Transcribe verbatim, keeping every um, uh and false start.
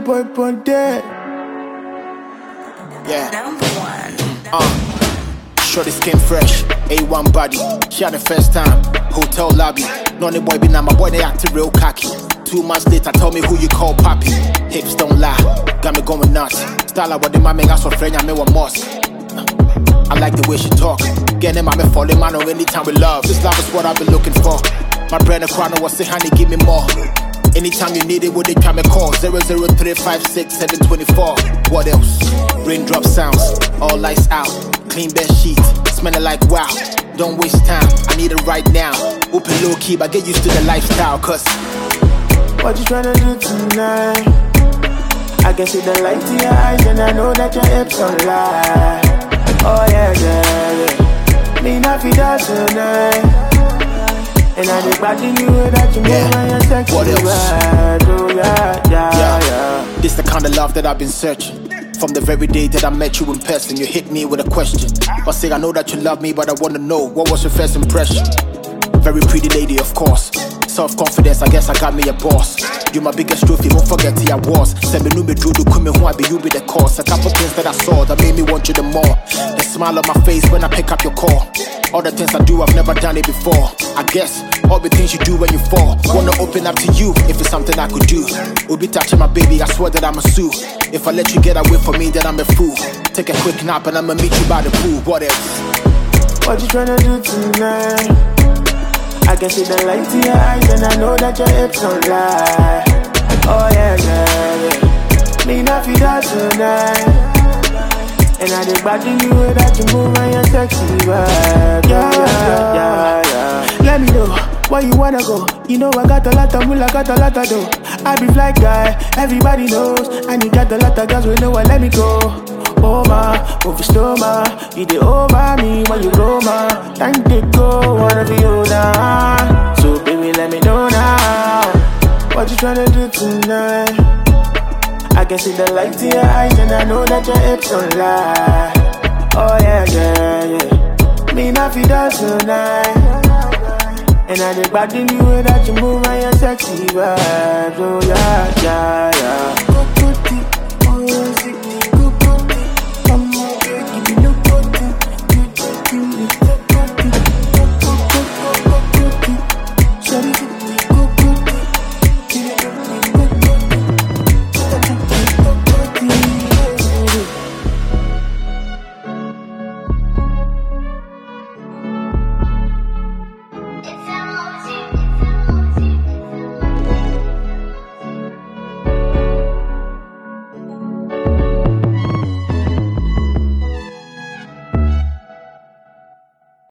boy Ponte. Yeah. Number one. Uh, Shorty skin fresh, A one body. She had the first time, hotel lobby. Nonny boy be now my boy, they acting real cocky. Two months later, tell me who you call papi. Hips don't lie, got me going nuts. Style like what the man make us for friend, I made one must. I like the way she talk. Getting my me falling man on anytime we love. This love is what I've been looking for. My brain a crown was say honey, give me more. Anytime you need it, would they come and call? Zero zero three five six seven twenty four. What else? Raindrop sounds, all lights out. Clean bed sheets, smelling like wow. Don't waste time, I need it right now. Open low key, but get used to the lifestyle. Cause what you tryna do tonight? I can see the light in your eyes and I know that your hips don't lie. Oh yeah, yeah, yeah. Me not feel that tonight. And I just back in you that you move when you're sexy. What else? Right. Oh yeah, yeah, yeah, yeah. This the kind of love that I've been searching. From the very day that I met you in person, you hit me with a question. I say I know that you love me, but I wanna know, what was your first impression? Very pretty lady, of course. Self-confidence, I guess I got me a boss. You my biggest trophy, won't forget who I was. Send me no me do do come who I be, you be the cause. A couple things that I saw that made me want you the more. The smile on my face when I pick up your call. All the things I do, I've never done it before. I guess all the things you do when you fall. Wanna open up to you if it's something I could do. Will be touching my baby, I swear that I'm a sue. If I let you get away from me, then I'm a fool. Take a quick nap and I'ma meet you by the pool. What else? What you tryna do tonight? I can see the light in your eyes and I know that your hips don't lie. Oh yeah, yeah, yeah. Me not feel that tonight. And I just back in you that you move when you're sexy, right? Yeah, yeah, yeah, yeah. Let me know where you wanna go. You know I got a lot of moolah, got a lot of dough. I be fly guy, everybody knows. And you got a lot of girls who know what let me go. Oh my, over stoma, you did over me when you grow my. Time to go, wanna be you now. So baby, let me know now. What you tryna do tonight? I can see the light in your eyes and I know that your hips don't lie. Oh yeah, yeah, yeah. Me not feel that tonight. And I just back in you that you move and you're sexy, right? Oh yeah, yeah, yeah.